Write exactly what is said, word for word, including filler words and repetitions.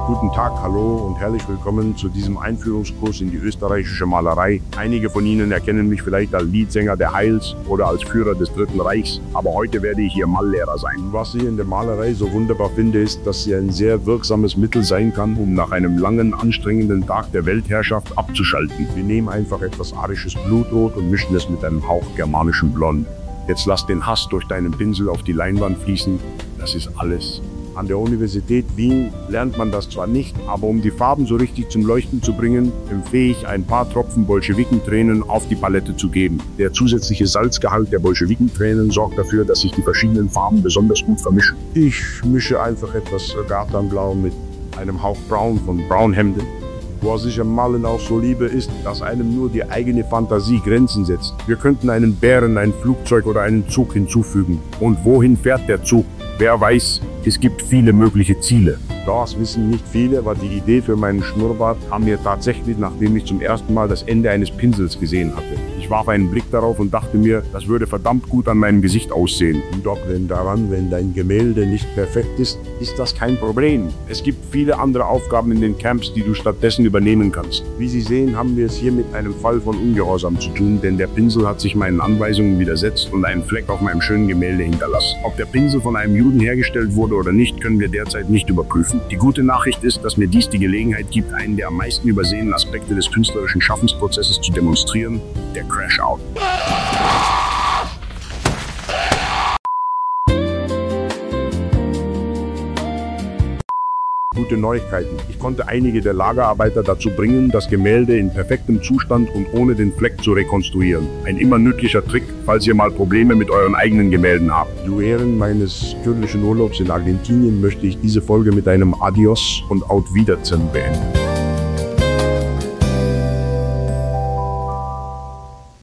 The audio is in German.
Guten Tag, hallo und herzlich willkommen zu diesem Einführungskurs in die österreichische Malerei. Einige von Ihnen erkennen mich vielleicht als Leadsänger der Heils oder als Führer des Dritten Reichs, aber heute werde ich Ihr Malllehrer sein. Was ich in der Malerei so wunderbar finde, ist, dass sie ein sehr wirksames Mittel sein kann, um nach einem langen, anstrengenden Tag der Weltherrschaft abzuschalten. Wir nehmen einfach etwas arisches Blutrot und mischen es mit einem Hauch germanischem Blond. Jetzt lass den Hass durch deinen Pinsel auf die Leinwand fließen. Das ist alles. An der Universität Wien lernt man das zwar nicht, aber um die Farben so richtig zum Leuchten zu bringen, empfehle ich, ein paar Tropfen Bolschewikentränen auf die Palette zu geben. Der zusätzliche Salzgehalt der Bolschewikentränen sorgt dafür, dass sich die verschiedenen Farben besonders gut vermischen. Ich mische einfach etwas Gartanblau mit einem Hauch Braun von Braunhemden. Was ich am Malen auch so liebe, ist, dass einem nur die eigene Fantasie Grenzen setzt. Wir könnten einen Bären, ein Flugzeug oder einen Zug hinzufügen. Und wohin fährt der Zug? Wer weiß, es gibt viele mögliche Ziele. Das wissen nicht viele, aber die Idee für meinen Schnurrbart kam mir tatsächlich, nachdem ich zum ersten Mal das Ende eines Pinsels gesehen hatte. Ich warf einen Blick darauf und dachte mir, das würde verdammt gut an meinem Gesicht aussehen. Doch wenn daran, wenn dein Gemälde nicht perfekt ist, ist das kein Problem. Es gibt viele andere Aufgaben in den Camps, die du stattdessen übernehmen kannst. Wie Sie sehen, haben wir es hier mit einem Fall von Ungehorsam zu tun, denn der Pinsel hat sich meinen Anweisungen widersetzt und einen Fleck auf meinem schönen Gemälde hinterlassen. Ob der Pinsel von einem Juden hergestellt wurde oder nicht, können wir derzeit nicht überprüfen. Die gute Nachricht ist, dass mir dies die Gelegenheit gibt, einen der am meisten übersehenen Aspekte des künstlerischen Schaffensprozesses zu demonstrieren, der Crash-Out. Gute Neuigkeiten. Ich konnte einige der Lagerarbeiter dazu bringen, das Gemälde in perfektem Zustand und ohne den Fleck zu rekonstruieren. Ein immer nützlicher Trick, falls ihr mal Probleme mit euren eigenen Gemälden habt. Zu Ehren meines kürzlichen Urlaubs in Argentinien möchte ich diese Folge mit einem Adios und Auf Wiedersehen beenden.